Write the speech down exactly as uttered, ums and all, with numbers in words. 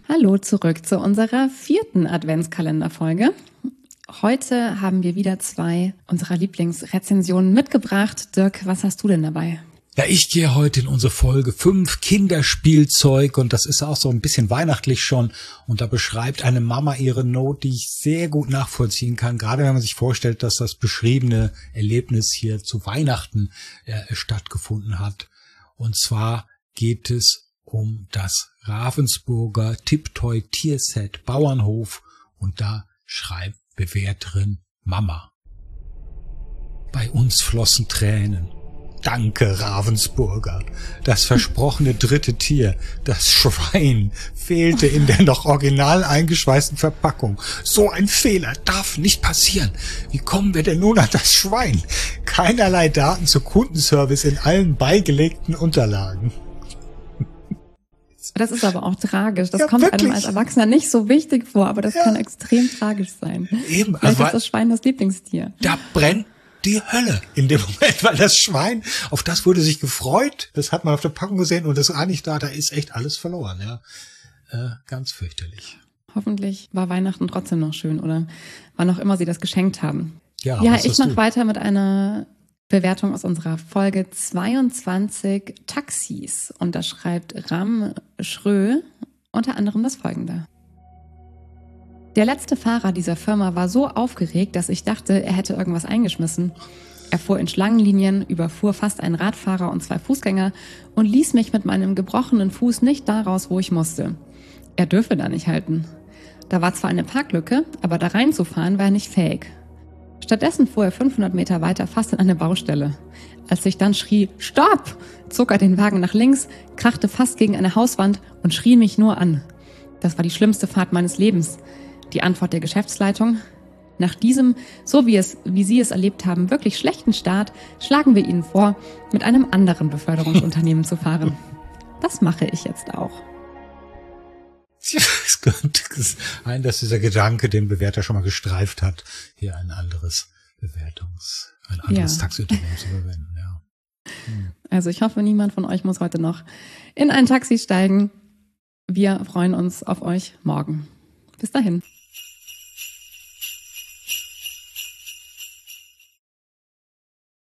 Hallo zurück zu unserer vierten Adventskalenderfolge. Heute haben wir wieder zwei unserer Lieblingsrezensionen mitgebracht. Dirk, was hast du denn dabei? Ja, ich gehe heute in unsere Folge fünf Kinderspielzeug und das ist auch so ein bisschen weihnachtlich schon und da beschreibt eine Mama ihre Not, die ich sehr gut nachvollziehen kann, gerade wenn man sich vorstellt, dass das beschriebene Erlebnis hier zu Weihnachten äh, stattgefunden hat. Und zwar geht es um das Ravensburger Tiptoy Tierset Bauernhof und da schreibt Bewerterin Mama. Bei uns flossen Tränen. Danke, Ravensburger. Das versprochene dritte Tier, das Schwein, fehlte in der noch original eingeschweißten Verpackung. So ein Fehler darf nicht passieren. Wie kommen wir denn nun an das Schwein? Keinerlei Daten zu Kundenservice in allen beigelegten Unterlagen. Das ist aber auch tragisch. Das ja, kommt wirklich? einem als Erwachsener nicht so wichtig vor, aber das ja. kann extrem tragisch sein. Eben, Vielleicht aber ist das Schwein das Lieblingstier. Da brennt die Hölle in dem Moment, weil das Schwein, auf das wurde sich gefreut, das hat man auf der Packung gesehen und das war nicht da, da ist echt alles verloren, ja. Äh, ganz fürchterlich. Hoffentlich war Weihnachten trotzdem noch schön oder wann auch immer Sie das geschenkt haben. Ja, ja was ich hast mache du? weiter mit einer Bewertung aus unserer Folge zweiundzwanzig Taxis und da schreibt Ram Schrö unter anderem das Folgende. Der letzte Fahrer dieser Firma war so aufgeregt, dass ich dachte, er hätte irgendwas eingeschmissen. Er fuhr in Schlangenlinien, überfuhr fast einen Radfahrer und zwei Fußgänger und ließ mich mit meinem gebrochenen Fuß nicht da raus, wo ich musste. Er dürfe da nicht halten. Da war zwar eine Parklücke, aber da reinzufahren war er nicht fähig. Stattdessen fuhr er fünfhundert Meter weiter fast in eine Baustelle. Als ich dann schrie, Stopp! Zog er den Wagen nach links, krachte fast gegen eine Hauswand und schrie mich nur an. Das war die schlimmste Fahrt meines Lebens. Die Antwort der Geschäftsleitung: Nach diesem, so wie es, wie Sie es erlebt haben, wirklich schlechten Start, schlagen wir Ihnen vor, mit einem anderen Beförderungsunternehmen zu fahren. Das mache ich jetzt auch. Es könnte sein, dass dieser Gedanke den Bewerter schon mal gestreift hat, hier ein anderes Bewertungs, ein anderes Ja. Taxiunternehmen zu verwenden, ja. Hm. Also ich hoffe, niemand von euch muss heute noch in ein Taxi steigen. Wir freuen uns auf euch morgen. Bis dahin.